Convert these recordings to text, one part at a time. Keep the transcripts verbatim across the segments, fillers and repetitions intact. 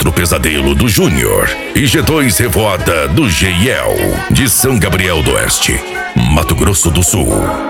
quatro Pesadelo do Júnior e G dois Revoada do G I E L, de São Gabriel do Oeste, Mato Grosso do Sul.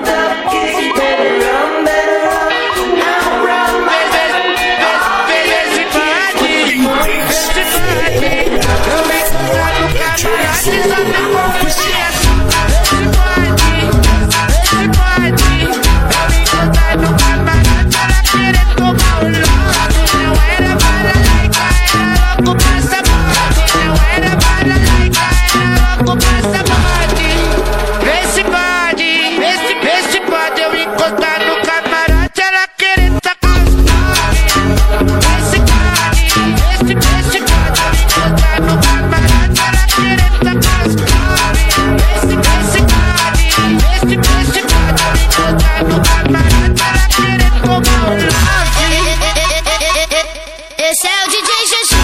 Esse é o D J G G.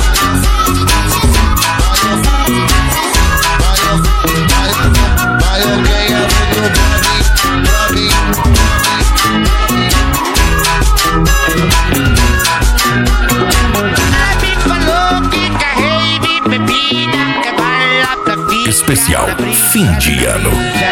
Especial fim de ano.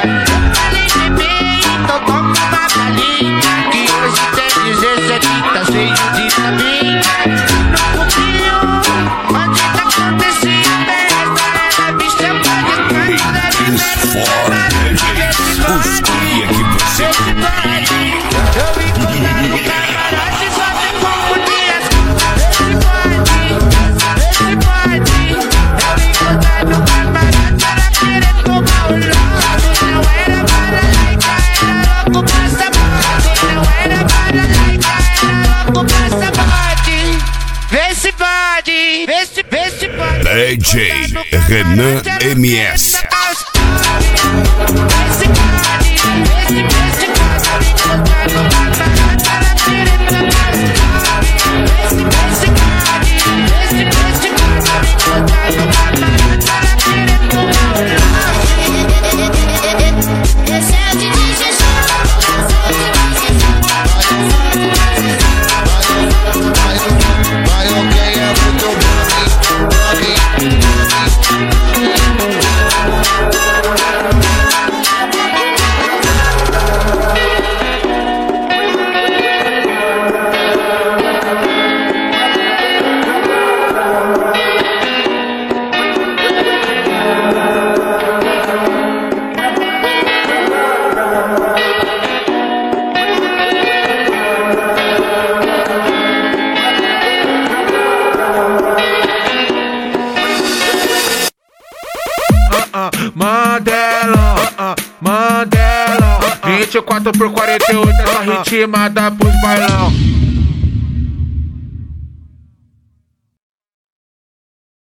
Os dia que você D J Renan M S. Mandela, uh, uh, Mandela, vinte e quatro por quarenta e oito, essa ritmada pros bailão.